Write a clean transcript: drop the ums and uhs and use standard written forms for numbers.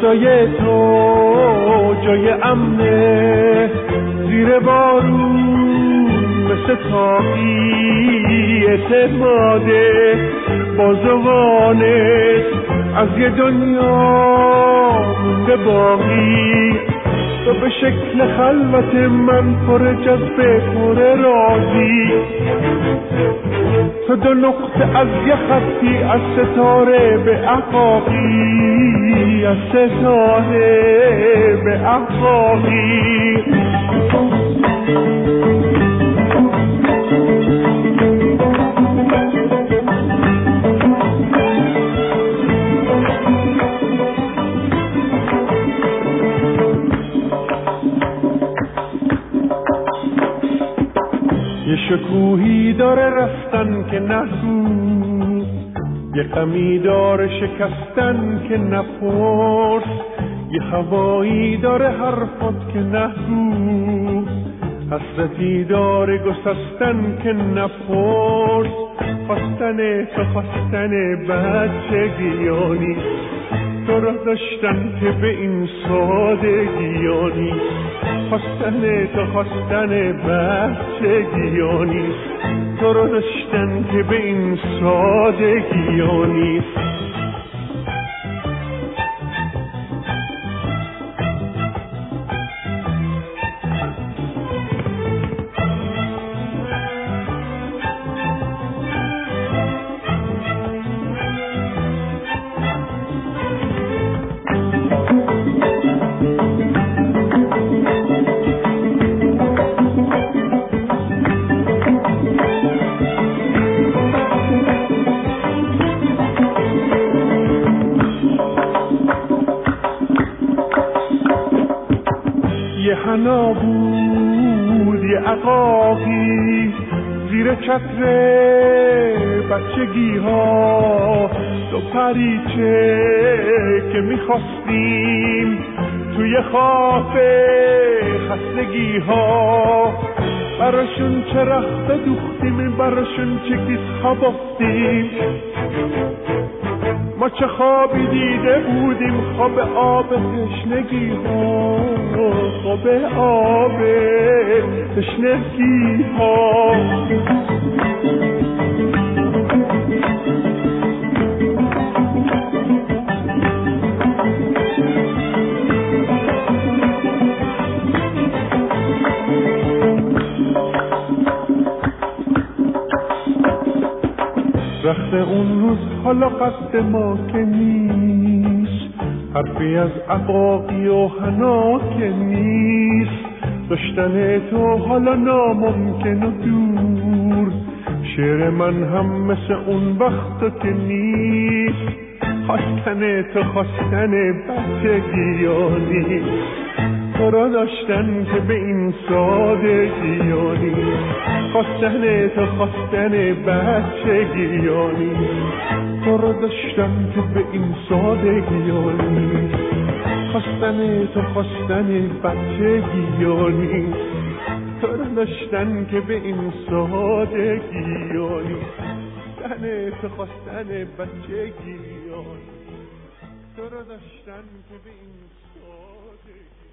صدای تو جای امنه، زیر بارون مثل تاقی اعتماده، بازوانت از یه دنیا مونده باقی. تو به شکل خلوت من پر جذبه پر رازی، تو دو نقطه از یه خطی از ستاره به احقاقی، از ستاره به احقاقی. یه شکوهی داره رفتن که نگو، یه غمی داره شکستن که نپرس، یه هوایی داره حرفات که نگو، حسرتی داره گسستن که نپرس. خواستن تو خواستن بچگیانی، تو را داشتن که به این سادگیانی. خواستن تو خواستن بچگیانی، تو را داشتن که به این سادگیانی. یه حنا بود یه عقاقی زیر چتر بچگی ها، دو پریچه که میخواستیم توی خواب خستگی ها. براشون چه رخت دوختیم، براشون چه کیس خوابافتیم. ما چه خوابی دیده بودیم، خواب آب تشنگی ها، خواب آب تشنگی ها. رخت اون روز حالا قصد ما که نیست، حرفی از عقاقی و حنا که نیست. داشتن تو حالا ناممکن و دور، شعر من هم مثل اون وقتا که نیست. خواستن تو خواستن بچگیانی، تو را داشتن که به این سادگیانی. خواستن تو خواستن بچگیانی، تو را داشتن که به این سادگیانی. خواستن تو خواستن بچگیانی، تو را داشتن که به این سادگیانی. خواستن تو خواستن بچگیانی، تو را داشتن که به این سادگیانی.